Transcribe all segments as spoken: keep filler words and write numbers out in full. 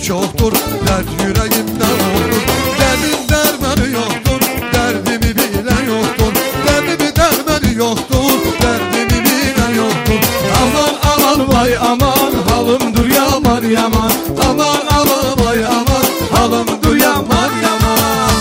çoktur, dert yüreğimde oldur. Derdim dermanı yoktur, derdimi bilen yoktur. Derdimi dermanı yoktur, derdimi bilen yoktur. Aman aman vay aman, halımdır yaman yaman. Aman aman vay aman, halımdır yaman yaman.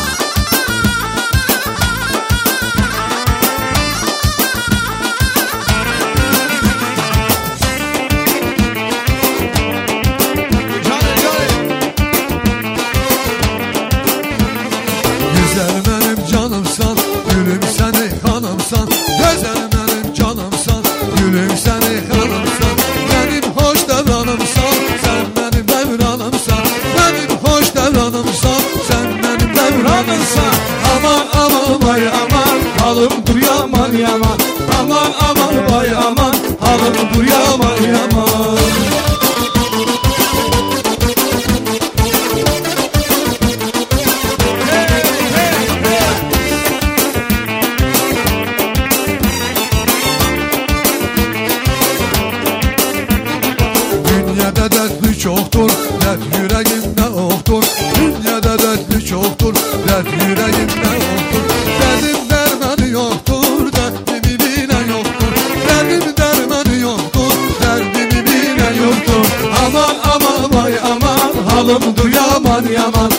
Güzel benim canımsan, gülüm seni hanımsan. Güzel benim canımsan, gülüm seni hanımsan. Benim hoş devranımsan, sen benim devranımsan. Benim hoş devranımsan, sen benim devranımsan. Aman aman vay aman, halım dur yaman yaman. Aman aman vay aman, halım dur yaman yaman. Dünyada dertli çoktur, dert yüreğimde oktur. Dünyada dertli çoktur, dert yüreğimde oktur. Derdim dermanı yoktur, derdimi bilen yoktur. Derdim dermanı yoktur, derdimi bilen yoktur. Aman aman vay aman, halımdır yaman yaman.